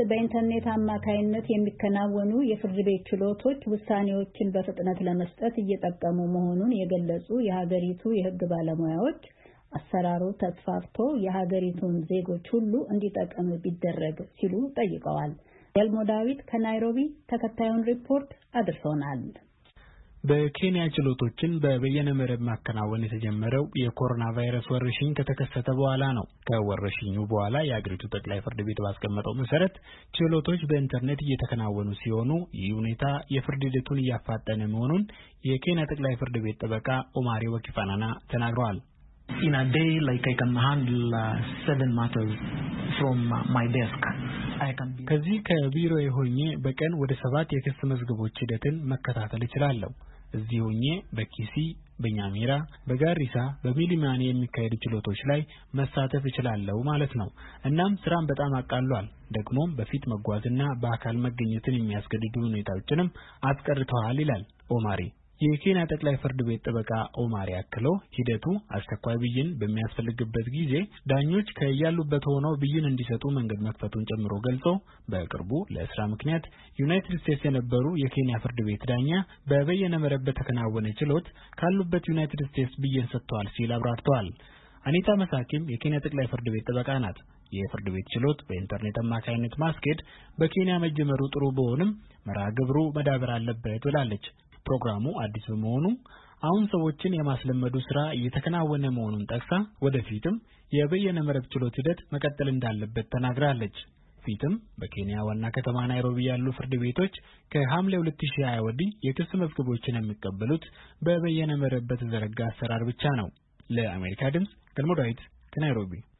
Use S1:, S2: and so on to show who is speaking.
S1: በኢንተርኔት አማካይነት የሚከናወኑ የፍርድ ቤት ችሎቶች ውሳኔዎችን በፍጥነት ለመስጠት እየጠቀሙ መሆኑን የገለጹ የሀገሪቱ የሕግ ባለሙያዎች አሰራሩ ተስፋፍቶ የሀገሪቱን ዜጎች ሁሉ እንዲጠቅም ቢደረግ ሲሉ ጠይቀዋል። ገልሞ ዳዊት ከናይሮቢ ተከታዩን ሪፖርት አድርሶናል።
S2: በኬንያ ችሎቶችን በበየነ መረብ ማከናወን የተጀመረው የኮሮና ቫይረስ ወረርሽኝ ከተከሰተ በኋላ ነው። ከወረርሽኙ በኋላ የአገሪቱ ጠቅላይ ፍርድ ቤት ባስቀመጠው መሰረት ችሎቶች በኢንተርኔት እየተከናወኑ ሲሆኑ ይህ ሁኔታ የፍርድ ሂደቱን እያፋጠነ መሆኑን የኬንያ ጠቅላይ ፍርድ ቤት ጠበቃ ኦማሪ ወኪፋናና ተናግረዋል።
S3: In a day, like I can handle 7 matters from my desk.
S2: ከዚህ ከቢሮ ሆኜ በቀን ወደ 7 የክስ መዝገቦች ሂደትን መከታተል እችላለሁ። እዚህ ሆኜ በኪሲ፣ በኛሜራ፣ በጋሪሳ፣ በሚሊማኒ የሚካሄዱ ችሎቶች ላይ መሳተፍ እችላለሁ ማለት ነው። እናም ስራን በጣም አቃሏል። ደግሞም በፊት መጓዝና በአካል መገኘትን የሚያስገድዱ ሁኔታዎችንም አስቀርተዋል ይላል ኦማሪ። የኬንያ ጠቅላይ ፍርድ ቤት ጠበቃ ኦማሪ አክለው ሂደቱ አስቸኳይ ብይን በሚያስፈልግበት ጊዜ ዳኞች ከያሉበት ሆነው ብይን እንዲሰጡ መንገድ መክፈቱን ጨምሮ ገልጾ በቅርቡ ለስራ ምክንያት ዩናይትድ ስቴትስ የነበሩ የኬንያ ፍርድ ቤት ዳኛ በበየነ መረብ በተከናወነ ችሎት ካሉበት ዩናይትድ ስቴትስ ብይን ሰጥተዋል ሲል አብራርተዋል። አኒታ መሳኪም የኬንያ ጠቅላይ ፍርድ ቤት ጠበቃ ናት። የፍርድ ቤት ችሎት በኢንተርኔት አማካይነት ማስኬድ በኬንያ መጀመሩ ጥሩ ቢሆንም መርሃ ግብሩ መዳበር አለበት ብላለች። ፕሮግራሙ አዲስ በመሆኑ አሁን ሰዎችን የማስለመዱ ስራ እየተከናወነ መሆኑን ጠቅሳ ወደፊትም የበየነ መረብ ችሎት ሂደት መቀጠል እንዳለበት ተናግራለች። ፊትም በኬንያ ዋና ከተማ ናይሮቢ ያሉ ፍርድ ቤቶች ከሐምሌ 2020 ወዲህ የክስ መዝገቦችን የሚቀበሉት በበየነ መረብ በተዘረጋ አሰራር ብቻ ነው። ለአሜሪካ ድምጽ ገልሞ ዳዊት ከናይሮቢ